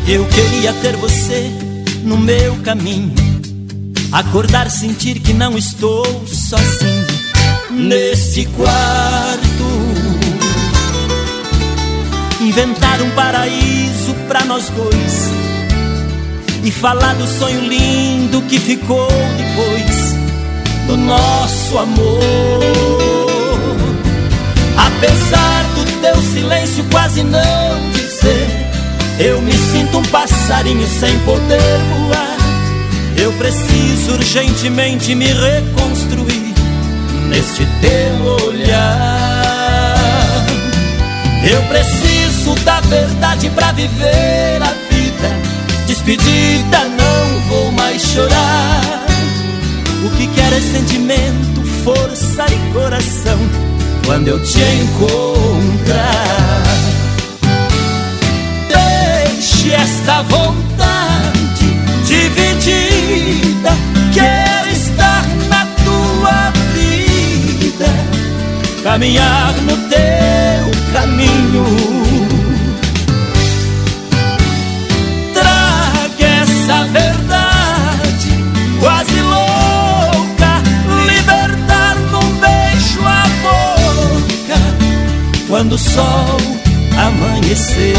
Eu queria ter você no meu caminho, acordar, sentir que não estou sozinho neste quarto, inventar um paraíso pra nós dois e falar do sonho lindo que ficou depois do nosso amor. Apesar do teu silêncio quase não dizer, eu me sinto um passarinho sem poder voar. Eu preciso urgentemente me reconstruir neste teu olhar. Eu preciso da verdade pra viver a vida. Despedida, não vou mais chorar. O que quero é sentimento, força e coração quando eu te encontrar. Deixe esta vontade dividida. Quero estar na tua vida, caminhar no teu caminho. Traga essa verdade quase louca, libertar num beijo a boca quando o sol amanhecer.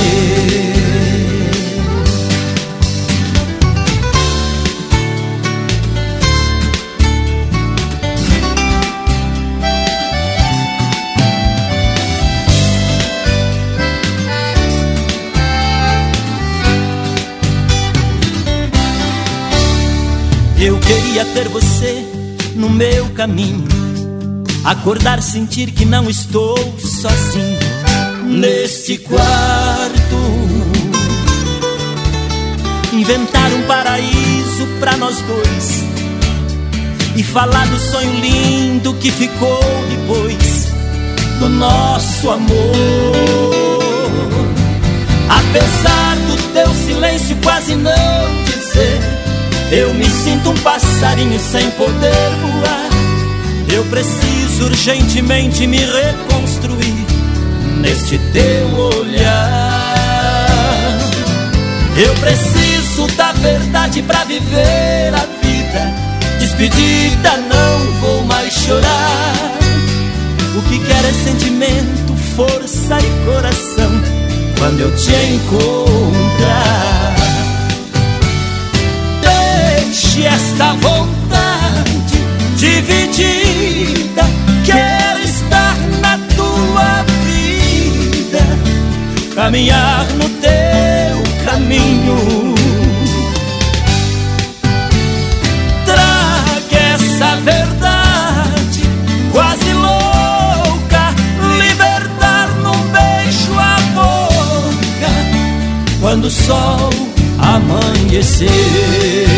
Eu queria ter você no meu caminho, acordar, sentir que não estou sozinho neste quarto, inventar um paraíso pra nós dois e falar do sonho lindo que ficou depois do nosso amor. Apesar do teu silêncio quase não dizer, eu me sinto um passarinho sem poder voar. Eu preciso urgentemente me reconstruir neste teu olhar. Eu preciso da verdade pra viver a vida. Despedida, não vou mais chorar. O que quero é sentimento, força e coração quando eu te encontrar. Deixe esta vontade dividida. Quero estar na tua vida, caminhar no teu caminho. Traga essa verdade quase louca, libertar num beijo a boca quando o sol amanhecer.